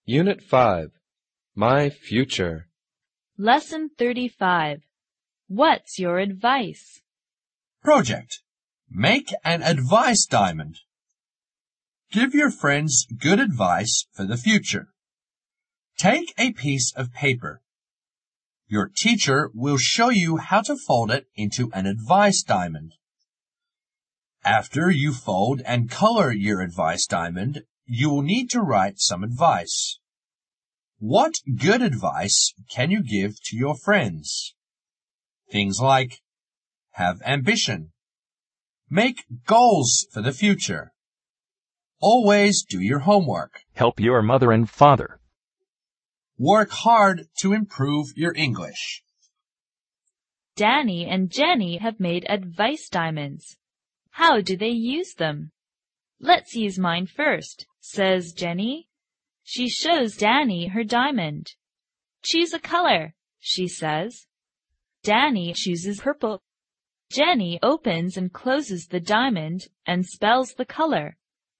Unit 5. My Future. Lesson 35. What's your advice? Project. Make an advice diamond. Give your friends good advice for the future. Take a piece of paper. Your teacher will show you how to fold it into an advice diamond. After you fold and color your advice diamond, you will need to write some advice. What good advice can you give to your friends? Things like, have ambition. Make goals for the future. Always do your homework. Help your mother and father. Work hard to improve your English. Danny and Jenny have made advice diamonds. How do they use them? Let's use mine first, says Jenny. She shows Danny her diamond. Choose a color, she says. Danny chooses purple. Jenny opens and closes the diamond and spells the color.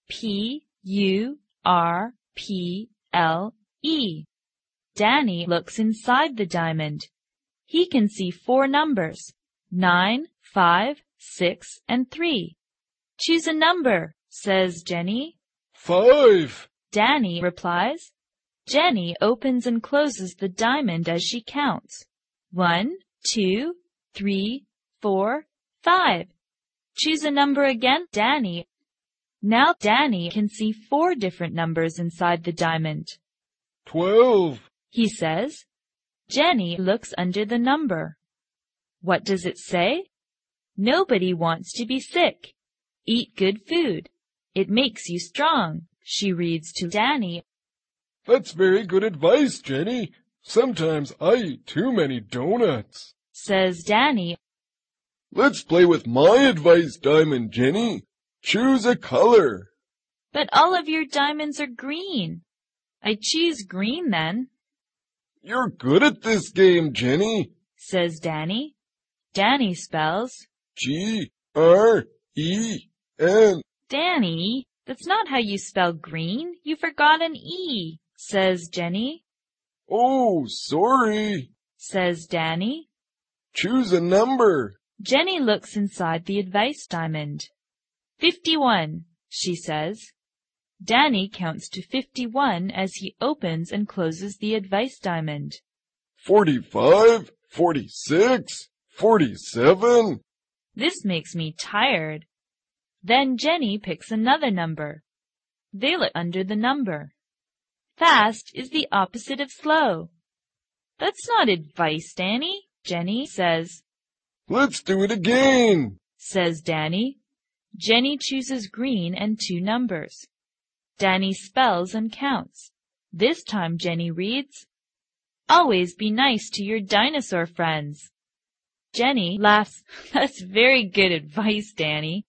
P-U-R-P-L-E. Danny looks inside the diamond. He can see 4 numbers, 9, 5, 6, and 3. Choose a number, says Jenny. 5. Danny replies. Jenny opens and closes the diamond as she counts. 1, 2, 3, 4, 5. Choose a number again, Danny. Now Danny can see 4 different numbers inside the diamond. 12. He says. Jenny looks under the number. What does it say? Nobody wants to be sick. Eat good food. It makes you strong, she reads to Danny. That's very good advice, Jenny. Sometimes I eat too many donuts, says Danny. Let's play with my advice diamond, Jenny. Choose a color. But all of your diamonds are green. I choose green then. You're good at this game, Jenny, says Danny. Danny spells G-R-E-N. Danny, that's not how you spell green. You forgot an E, says Jenny. Oh, sorry, says Danny. Choose a number. Jenny looks inside the advice diamond. 51, she says. Danny counts to 51 as he opens and closes the advice diamond. 45, 46, 47. This makes me tired. Then Jenny picks another number. They look under the number. Fast is the opposite of slow. That's not advice, Danny, Jenny says. Let's do it again, says Danny. Jenny chooses green and 2 numbers. Danny spells and counts. This time Jenny reads, Always be nice to your dinosaur friends. Jenny laughs. That's very good advice, Danny.